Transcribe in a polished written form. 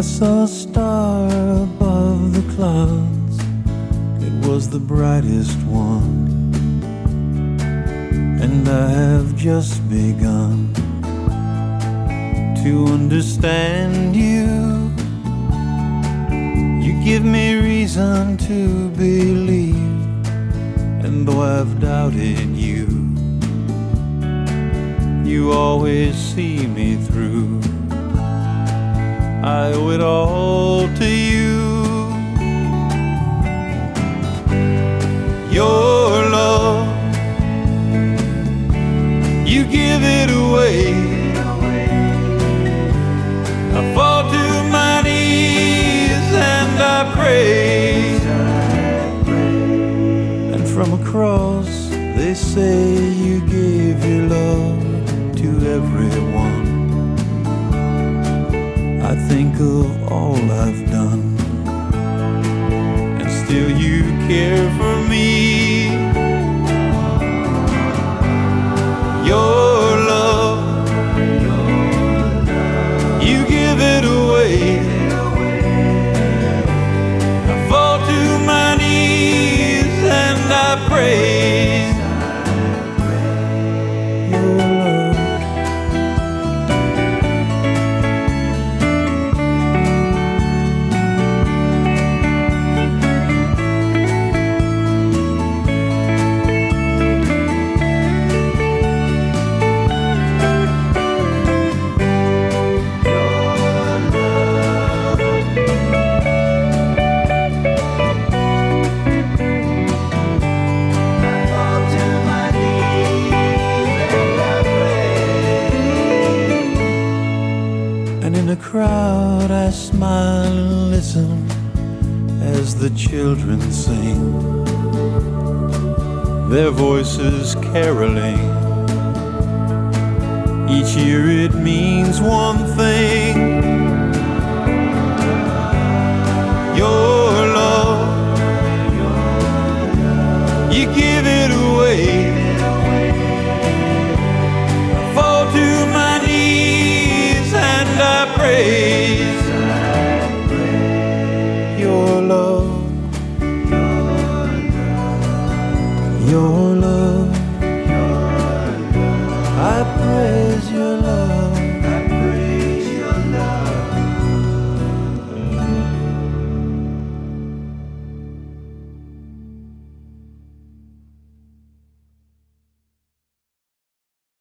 saw a star above the clouds. It was the brightest one, and I have just begun to understand you. You give me reason to believe, and though I've doubted you, you always see me through. I owe it all to you. Your love, you give it away. I fall to my knees and I pray. And from across they say you gave your love to everyone. I think of all I've done, and still you care for me. Your love, you give it away. I fall to my knees and I pray. Your love. In a crowd I smile and listen as the children sing, their voices caroling. Each year it means one thing: your love, you give it away. I fall to my knees and I praise your love, your love.